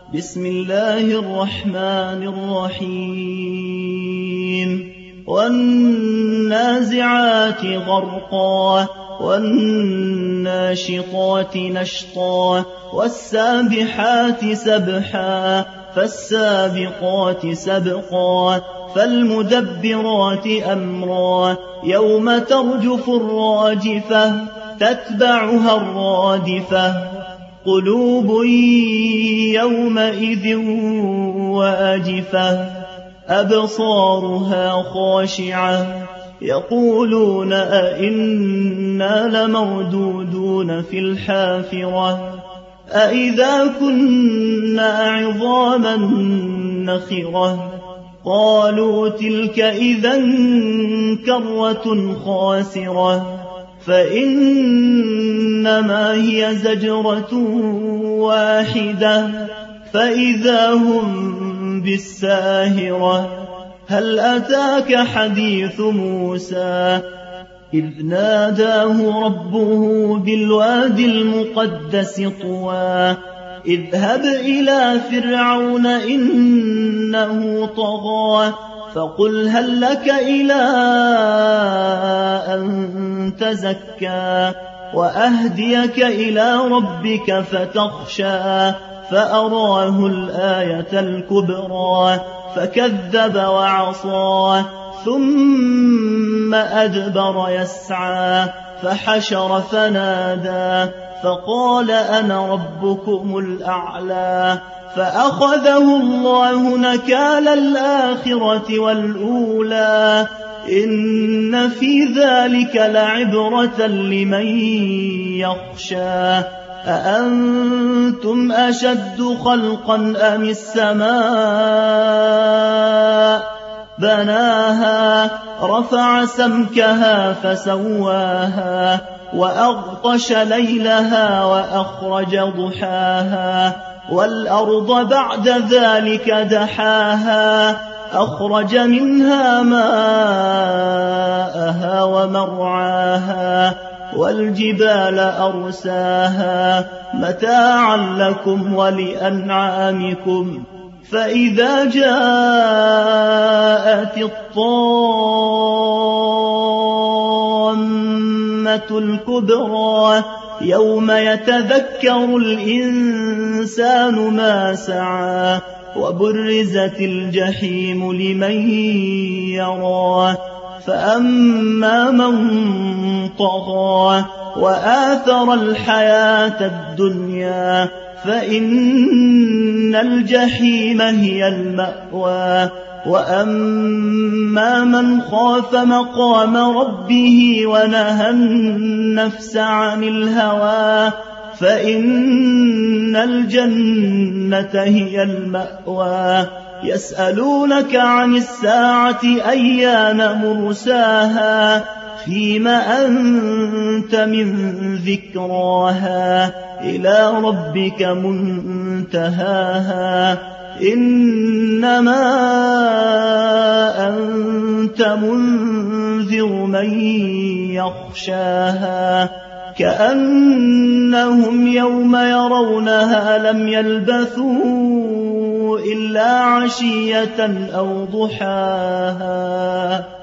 بسم الله الرحمن الرحيم والنازعات غرقا والناشطات نشطا والسابحات سبحا فالسابقات سبقا فالمدبرات أمرا يوم ترجف الراجفة تتبعها الرادفة قلوب يومئذ واجفة أبصارها خاشعة يقولون أئنا لمردودون في الحافرة أئذا كنا عظاما نخرة قالوا تلك إذا كرة خاسرة فإنما هي زجرة واحدة فإذا هم بالساهرة هل أتاك حديث موسى إذ ناداه ربه بالوادي المقدس طوى اذهب إلى فرعون إنه طغى فقل هل لك إلى أن تزكى وأهديك إلى ربك فتخشى فأراه الآية الكبرى فكذب وعصى ثم أدبر يسعى فحشر فنادى فقال أنا ربكم الأعلى فأخذه الله نكال الآخرة والأولى إن في ذلك لعبرة لمن يخشى أأنتم أشد خلقا أم السماء بناها رفع سمكها فسواها وأغطش ليلها وأخرج ضحاها والأرض بعد ذلك دحاها أخرج منها ماءها ومرعاها والجبال أرساها متاعا لكم ولأنعامكم فإذا جاءت الطامة الكبرى يوم يتذكر الإنسان ما سعى وبرزت الجحيم لمن يرى فأما من طغى وآثر الحياة الدنيا فإن الجحيم هي المأوى وأما من خاف مقام ربه ونهى النفس عن الهوى فإن الجنة هي المأوى يسألونك عن الساعة أيان مرساها فيم أنت من ذكراها إلى ربك منتهاها إنما أنت منذر من يخشاها كأنهم يوم يرونها لم يلبثوا إلا عشية أو ضحاها